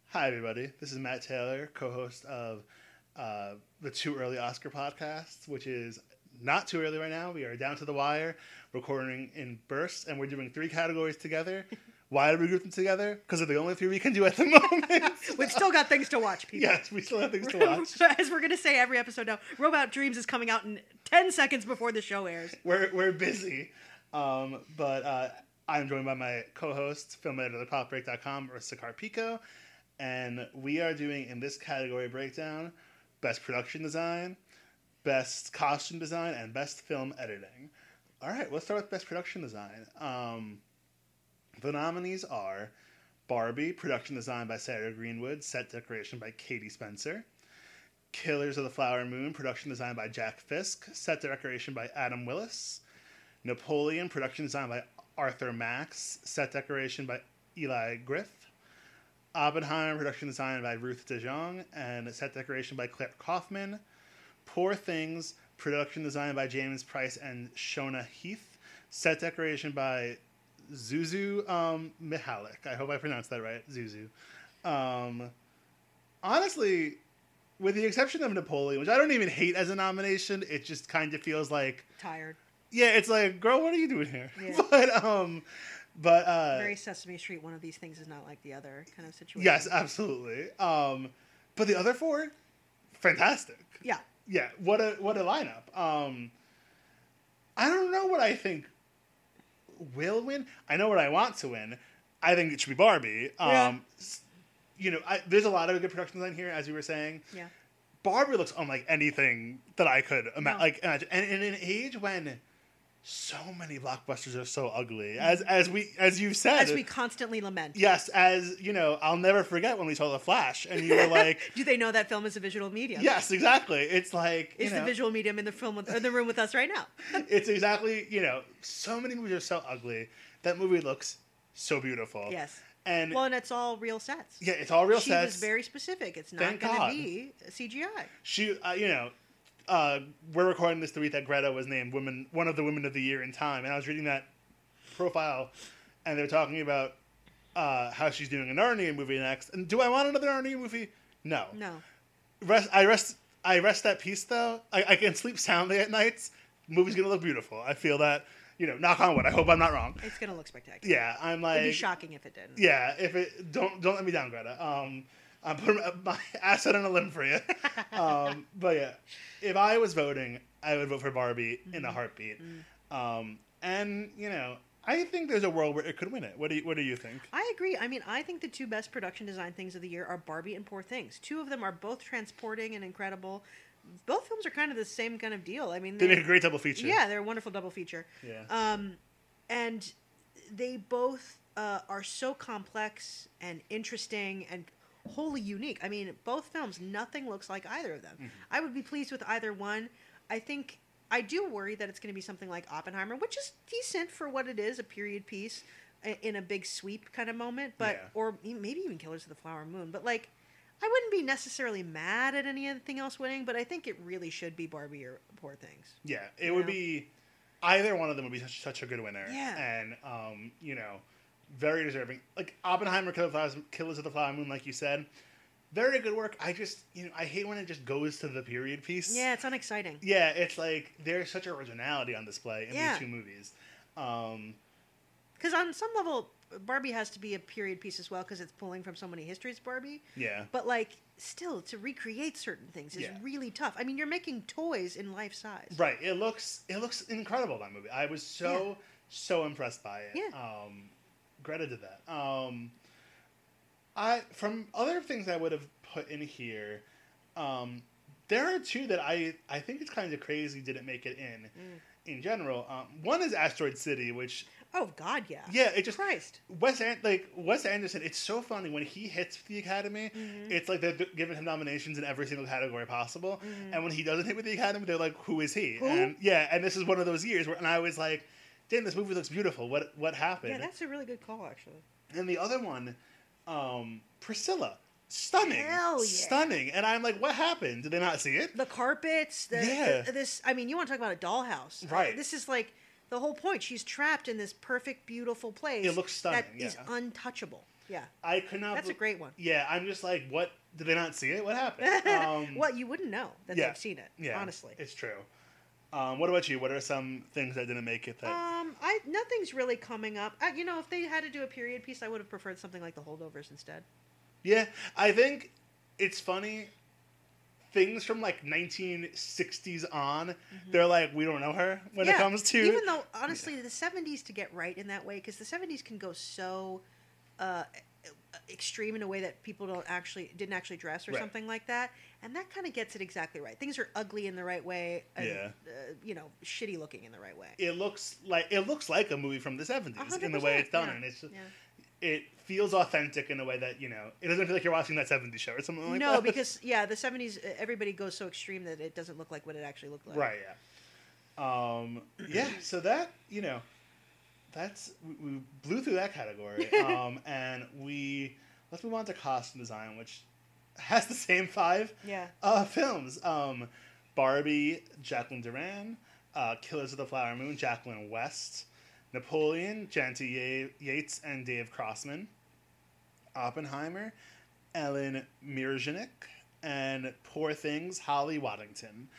Hi, everybody. This is Matt Taylor, co-host of the Too Early Oscar podcast, which is not too early right now. We are down to the wire, recording in bursts, and we're doing 3 categories together. Why did we group them together? Because they're the only 3 we can do at the moment. We've still got things to watch, people. Yes, we still have things to watch. As we're going to say every episode now, Robot Dreams is coming out in 10 seconds before the show airs. We're busy. But I'm joined by my co-host, film editor of popbreak.com, Marissa Carpico. And we are doing, in this category breakdown, Best Production Design, Best Costume Design, and Best Film Editing. All right, let's start with Best Production Design. The nominees are Barbie, Production Design by Sarah Greenwood, Set Decoration by Katie Spencer. Killers of the Flower Moon, Production Design by Jack Fisk, Set Decoration by Adam Willis. Napoleon, Production Design by Arthur Max, Set Decoration by Eli Griff. Oppenheimer, production design by Ruth De Jong, and set decoration by Claire Kaufman. Poor Things, production design by James Price and Shona Heath. Set decoration by Zuzu Mihalik. I hope I pronounced that right. Zuzu. Honestly, with the exception of Napoleon, which I don't even hate as a nomination, it just kind of feels like... Tired. Yeah, it's like, girl, what are you doing here? Yeah. But very Sesame Street, one of these things is not like the other kind of situation. Yes, absolutely. But the other 4, fantastic. Yeah. Yeah, what a lineup. I don't know what I think will win. I know what I want to win. I think it should be Barbie. Yeah. You know, there's a lot of good production design here, as you were saying. Yeah. Barbie looks unlike anything that I could imagine. No. Like, imagine. And in an age when so many blockbusters are so ugly, as you've said, As we constantly lament. yes, as you know, I'll never forget when we saw The Flash, and you were like, Do they know that film is a visual medium? yes, exactly. It's like Is the visual medium in the in the room with us right now? It's exactly, so many movies are so ugly. That movie looks so beautiful. Yes. And and it's all real sets. yeah, it's all real She sets. was very specific. It's not Thank going to God. be CGI. She, we're recording this the week that Greta was named one of the Women of the Year in Time, and I was reading that profile, and they're talking about how she's doing a Narnia movie next. And do I want another Narnia movie? No. No. I rest that peace though. I can sleep soundly at nights. The movie's gonna look beautiful. I feel that. Knock on wood. I hope I'm not wrong. It's going to look spectacular. Yeah, I'm like. It'd be shocking if it didn't. Yeah, if it don't let me down, Greta. I'm putting my ass out on a limb for you. But yeah, if I was voting, I would vote for Barbie in a heartbeat. And I think there's a world where it could win it. What do you think? I agree. I mean, I think the 2 best production design things of the year are Barbie and Poor Things. 2 of them are both transporting and incredible. Both films are kind of the same kind of deal. I mean, They make a great double feature. Yeah, they're a wonderful double feature. Yeah. And they both are so complex and interesting and wholly unique. I mean, both films, nothing looks like either of them. Mm-hmm. I would be pleased with either one. I do worry that it's going to be something like Oppenheimer, which is decent for what it is, a period piece in a big sweep kind of moment, or maybe even Killers of the Flower Moon. But like, I wouldn't be necessarily mad at anything else winning, but I think it really should be Barbie or Poor Things. Yeah, it would be either one of them would be such a good winner. Yeah. And very deserving. Like Oppenheimer, Killers of the Flower Moon, like you said, very good work. I just I hate when it just goes to the period piece. Yeah, it's unexciting. Yeah, it's like there's such originality on display in these 2 movies. Because on some level, Barbie has to be a period piece as well because it's pulling from so many histories, Barbie. Yeah. But like, still, to recreate certain things is really tough. I mean, you're making toys in life size. Right. It looks incredible, that movie. I was so impressed by it. Yeah. Greta did that. From other things I would have put in here, there are 2 that I think it's kind of crazy didn't make it in general. One is Asteroid City, which... Oh, God, yeah. Yeah, it just... Christ. Wes Anderson, it's so funny. When he hits the Academy, it's like they're giving him nominations in every single category possible. And when he doesn't hit with the Academy, they're like, who is he? Who? And this is one of those years where, and I was like, damn, this movie looks beautiful. What happened? Yeah, that's a really good call, actually. And the other one, Priscilla. Stunning. Hell yeah. Stunning. And I'm like, what happened? Did they not see it? The carpets, this, I mean, you want to talk about a dollhouse. Right. This is the whole point. She's trapped in this perfect, beautiful place. It looks stunning, that is untouchable. Yeah. I could not. That's a great one. Yeah, I'm just like, what? Did they not see it? What happened? Well, you wouldn't know that they've seen it. Yeah, honestly, it's true. What about you? What are some things that didn't make it? Nothing's really coming up. If they had to do a period piece, I would have preferred something like The Holdovers instead. Yeah, I think it's funny. Things from like 1960s on, they're like, we don't know her when it comes to. Even though, honestly, the 70s to get right in that way, because the 70s can go so extreme in a way that people didn't actually dress or something like that, and that kind of gets it exactly right. Things are ugly in the right way, and, shitty looking in the right way. It looks like a movie from the 70s in the way it's done, and it's just, it feels authentic in a way that, it doesn't feel like you're watching that 70s show or something like that. No, because, the 70s, everybody goes so extreme that it doesn't look like what it actually looked like. Right, yeah. So that, that's, we blew through that category. And let's move on to costume design, which has the same 5 films. Barbie, Jacqueline Duran, Killers of the Flower Moon, Jacqueline West, Napoleon, Janty Yates and Dave Crossman, Oppenheimer, Ellen Mirjanik, and Poor Things, Holly Waddington.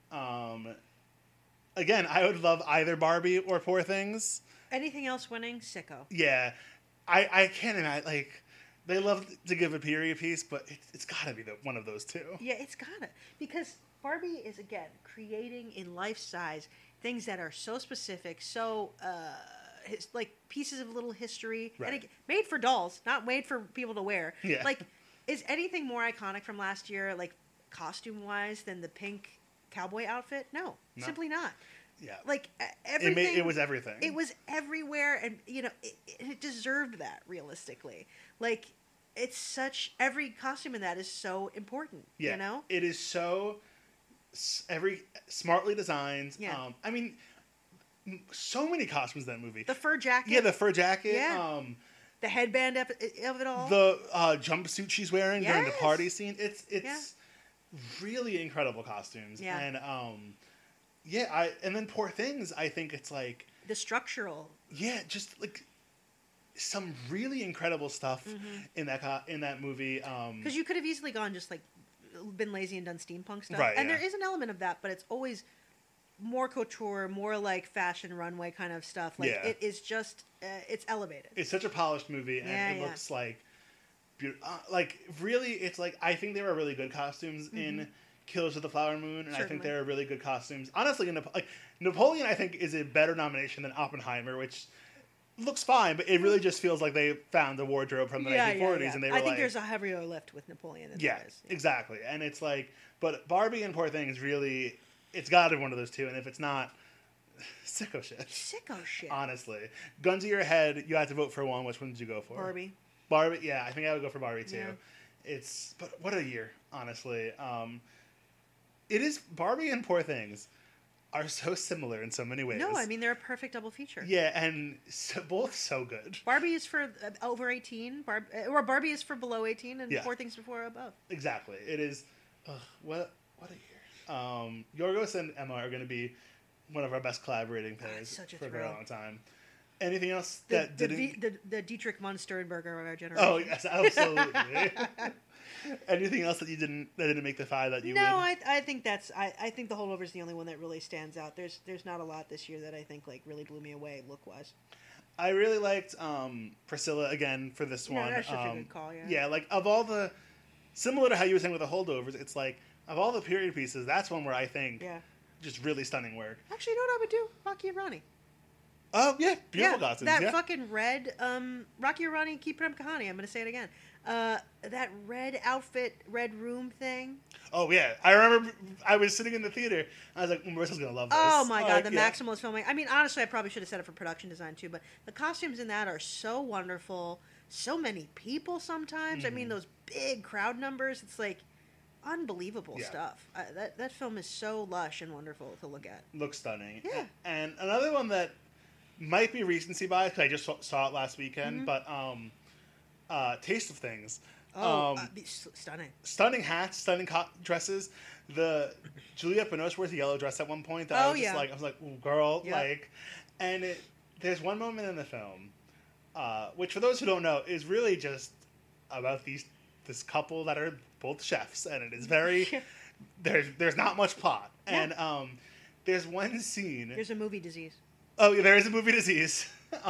Again, I would love either Barbie or Poor Things. Anything else winning? Sicko. Yeah. I can't imagine, they love to give a period piece, but it's got to be one of those two. Yeah, it's got to. Because Barbie is, again, creating in life size things that are so specific, so like pieces of little history, and made for dolls, not made for people to wear. Yeah. Like, is anything more iconic from last year, like costume wise, than the pink cowboy outfit? No, simply not. Yeah, like everything. It was everything. It was everywhere, and it deserved that. Realistically, like every costume in that is so important. Yeah, it is so smartly designed. Yeah. I mean, so many costumes in that movie. The fur jacket. Yeah, the fur jacket. Yeah. The headband of it all. The jumpsuit she's wearing during the party scene. It's really incredible costumes. Yeah. And and then Poor Things, I think it's like the structural. Yeah, just like some really incredible stuff in that movie. Because you could have easily gone just like been lazy and done steampunk stuff, right? And there is an element of that, but it's always more couture, more like fashion runway kind of stuff. Like it is just it's elevated. It's such a polished movie, and it looks like beautiful. Like really, it's like I think there are really good costumes in Killers of the Flower Moon, and I think there are really good costumes. Honestly, Napoleon, I think, is a better nomination than Oppenheimer, which looks fine, but it really just feels like they found a wardrobe from the 1940s, and they were I think there's a heavier lift with Napoleon than there is. Yeah, exactly. And it's like, but Barbie and Poor Things really, it's got to be one of those two, and if it's not, sicko shit. Sicko shit. Honestly. Gun to your head, you had to vote for one. Which one did you go for? Barbie, yeah, I think I would go for Barbie too. Yeah. But what a year, honestly. It is, Barbie and Poor Things are so similar in so many ways. No, I mean, they're a perfect double feature. Yeah, and both so good. Barbie is for over 18, or Barbie is for below 18, and Poor Things before or above. Exactly. It is, what a year. Yorgos and Emma are going to be one of our best collaborating pairs for a very long time. Anything else the Dietrich von Sternberger of our generation. Oh, yes, absolutely. Anything else that didn't make the 5 that you would? No, I think that's I think The Holdover is the only one that really stands out. There's not a lot this year that I think like really blew me away look wise. I really liked Priscilla again for this one. That's such a good call. Yeah, like of all the, similar to how you were saying with The Holdovers, it's like of all the period pieces, that's one where I think just really stunning work. Actually, you know what I would do? Rocky and Ronnie. Oh yeah, beautiful costumes. That fucking red Rocky and Ronnie Keep It Up Kahani. I'm gonna say it again. That red outfit, red room thing. Oh yeah, I remember. I was sitting in the theater. I was like, Marissa's gonna love this. Oh my god, the maximalist filming. I mean, honestly, I probably should have said it for production design too. But the costumes in that are so wonderful. So many people. Sometimes, I mean, those big crowd numbers. It's like unbelievable stuff. That film is so lush and wonderful to look at. Looks stunning. Yeah. And another one that might be recency bias because I just saw it last weekend, but Taste of Things. Stunning. Stunning hats, stunning dresses. The Juliette Binoche wears a yellow dress at one point that I was like, ooh, girl, like, and there's one moment in the film which for those who don't know is really just about this couple that are both chefs, and it is very there's not much plot, and there's one scene. There's a movie disease. Oh, yeah, there is a movie disease.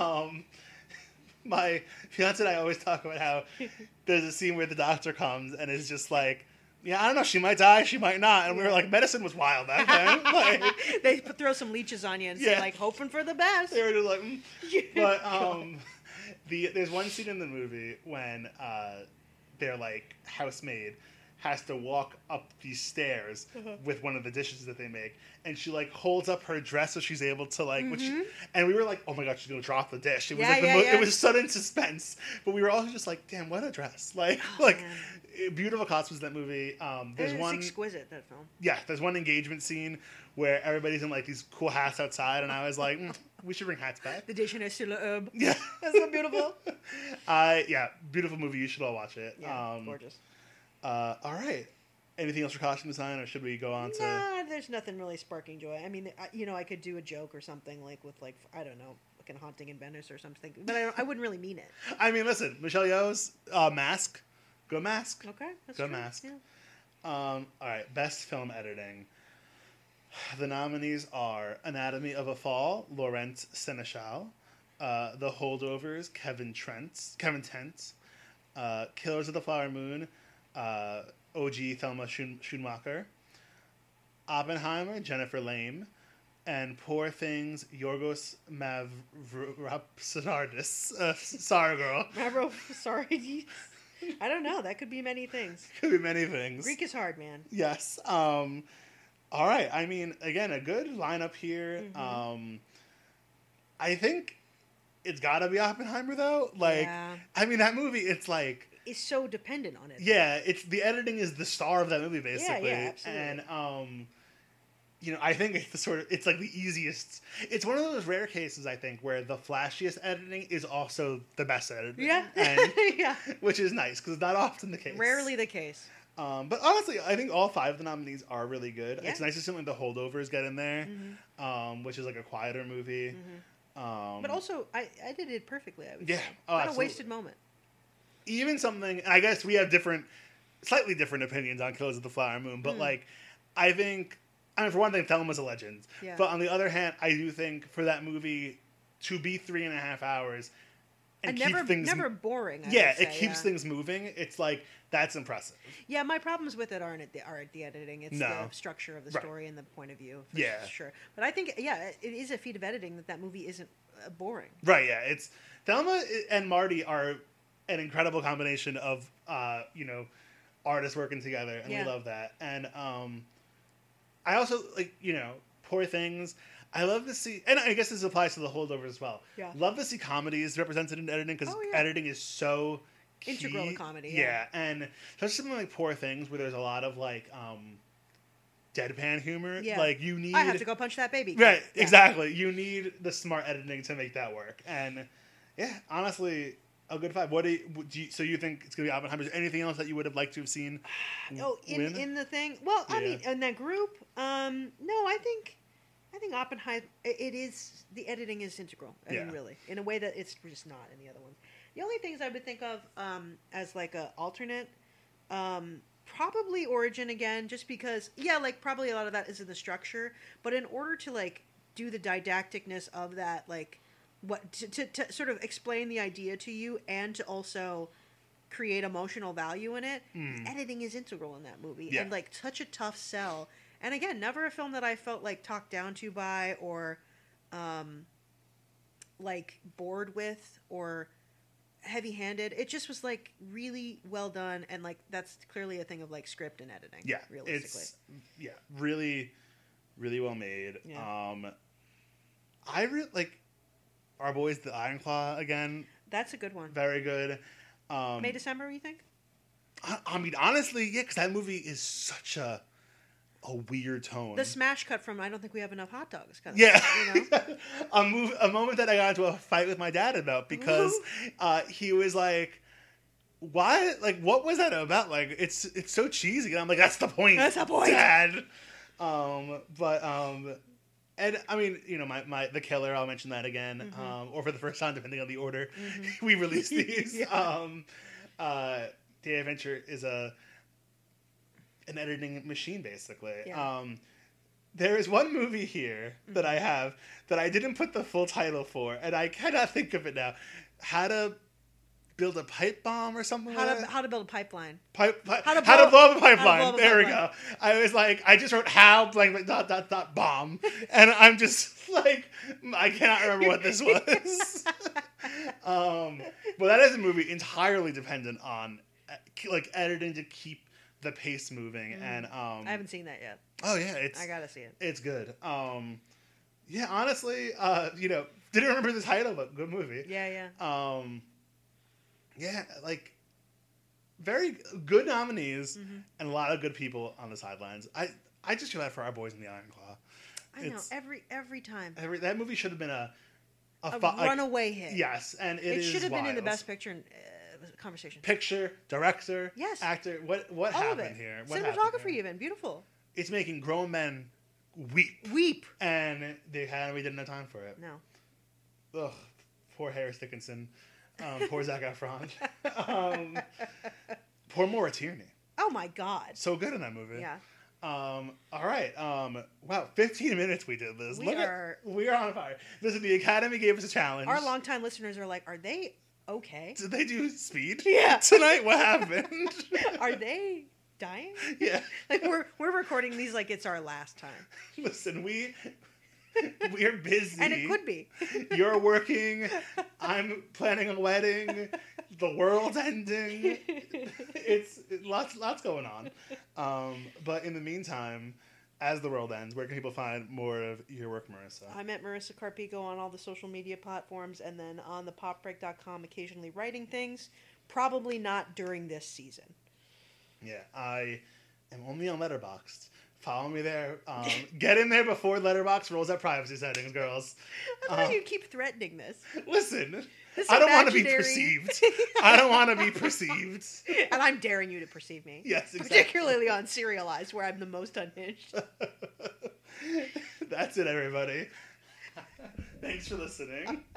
My fiance and I always talk about how there's a scene where the doctor comes and is just like, yeah, I don't know, she might die, she might not. And we were like, medicine was wild back then. Like, they throw some leeches on you and say, like, hoping for the best. They were just like, But there's one scene in the movie when their, like, housemaid has to walk up these stairs with one of the dishes that they make, and she like holds up her dress so she's able to like and we were like, oh my god, she's gonna drop the dish. It was it was sudden suspense, but we were also just like, damn, what a dress. Like beautiful costumes in that movie. There's one exquisite, that film. Yeah, there's one engagement scene where everybody's in like these cool hats outside, and I was like, we should bring hats back. The déjeuner sur l'herbe. Yeah. That's so beautiful. Yeah, beautiful movie, you should all watch it. Yeah, gorgeous. All right. Anything else for costume design, or should we go on to... Nah, there's nothing really sparking joy. I mean, I could do a joke or something, like, with, like, I don't know, like a Haunting in Venice or something, but I wouldn't really mean it. I mean, listen, Michelle Yeoh's Mask. Go Mask. Okay, that's Go true. Mask. Yeah. All right, best film editing. The nominees are Anatomy of a Fall, Laurent Seneschal. The Holdovers, Kevin Tent. Killers of the Flower Moon, OG Thelma Schoonmaker. Oppenheimer, Jennifer Lame. And Poor Things, Yorgos Mavropoulos. Sorry, girl. Sorry. I don't know. That could be many things. Could be many things. Greek is hard, man. Yes. All right. I mean, again, a good lineup here. I think it's got to be Oppenheimer, though. Like, I mean, that movie, it's like... It's so dependent on it. Yeah, the editing is the star of that movie, basically. Yeah, absolutely. And, I think it's like the easiest. It's one of those rare cases, I think, where the flashiest editing is also the best editing. Yeah. And, which is nice, because it's not often the case. Rarely the case. But honestly, I think all 5 of the nominees are really good. Yeah. It's nice to see the Holdovers get in there, which is like a quieter movie. But also, I did it perfectly, I would say. Not a wasted moment. Even something, and I guess we have slightly different opinions on Killers of the Flower Moon, but I think, for one thing, Thelma's a legend. Yeah. But on the other hand, I do think for that movie to be 3.5 hours and keep things never boring. It keeps things moving. It's like, that's impressive. Yeah, my problems with it aren't the editing. It's the structure of the story and the point of view. For sure. But I think, it is a feat of editing that movie isn't boring. Right. Yeah, it's Thelma and Marty are an incredible combination of artists working together, and we love that. And I also Poor Things. I love to see, and I guess this applies to The Holdovers as well. Yeah, love to see comedies represented in editing, because editing is so key. Integral to comedy. Yeah, and especially something like Poor Things, where there's a lot of like deadpan humor. Yeah, like you need. I have to go punch that baby. Right, exactly. You need the smart editing to make that work, and honestly. A good 5. What do you think it's gonna be Oppenheimer? Is there anything else that you would have liked to have seen? In the thing. Well, I mean, in that group, no, I think Oppenheimer. It is, the editing is integral. I mean, really, in a way that it's just not in the other ones. The only things I would think of as like a alternate, probably Origin again, just because probably a lot of that is in the structure, but in order to like do the didacticness of that, like. What to sort of explain the idea to you and to also create emotional value in it. Editing is integral in that movie, and like such a tough sell. And again, never a film that I felt like talked down to by or like bored with or heavy-handed. It just was like really well done, and like that's clearly a thing of like script and editing. Yeah, realistically, it's really, really well made. Yeah. I really like. Our boys, the Iron Claw, again. That's a good one. Very good. May, December, you think? I mean, honestly, because that movie is such a weird tone. The smash cut from I Don't Think We Have Enough Hot Dogs. Kind of thing, a moment that I got into a fight with my dad about, because he was like, why? Like, what was that about? Like, it's so cheesy. And I'm like, that's the point. That's the point. Dad. And I mean, you know, my the killer. I'll mention that again, or for the first time, depending on the order we release these. Day Adventure is an editing machine, basically. Yeah. There is one movie here that I have that I didn't put the full title for, and I cannot think of it now. How to build a pipe bomb or something like that? How to build a pipeline. How to blow up a pipeline. There we go. I was like, I just wrote how blank dot bomb, and I'm just like, I cannot remember what this was. But that is a movie entirely dependent on like editing to keep the pace moving, and I haven't seen that yet. Oh yeah, I gotta see it. It's good. Yeah, honestly, you know, didn't remember the title, but good movie. Yeah. Yeah, like very good nominees and a lot of good people on the sidelines. I just feel bad for our boys in the Iron Claw. I know every time. That movie should have been a runaway hit. Yes, and it should have been in the wild. Best Picture conversation. Picture, director, yes, actor. What happened here? Cinematography even beautiful. It's making grown men weep, and the Academy didn't have time for it. No. Ugh, poor Harris Dickinson. Poor Zac Efron. Poor Maura Tierney. Oh my God. So good in that movie. Yeah. All right. Wow, 15 minutes we did this. We are on fire. Listen, the Academy gave us a challenge. Our longtime listeners are like, are they okay? Did they do Speed? Yeah. Tonight, what happened? Are they dying? Yeah. Like we're recording these like it's our last time. Listen, we're busy. And it could be. You're working. I'm planning a wedding. The world's ending. It's lots going on. But in the meantime, as the world ends, where can people find more of your work, Marissa? I'm at Marissa Carpico on all the social media platforms, and then on the popbreak.com, occasionally writing things. Probably not during this season. Yeah, I am only on Letterboxd. Follow me there. Get in there before Letterboxd rolls out privacy settings, girls. I thought you keep threatening this. Listen, I don't want to be perceived. I don't want to be perceived. And I'm daring you to perceive me. Yes, exactly. Particularly on Serialized, where I'm the most unhinged. That's it, everybody. Thanks for listening.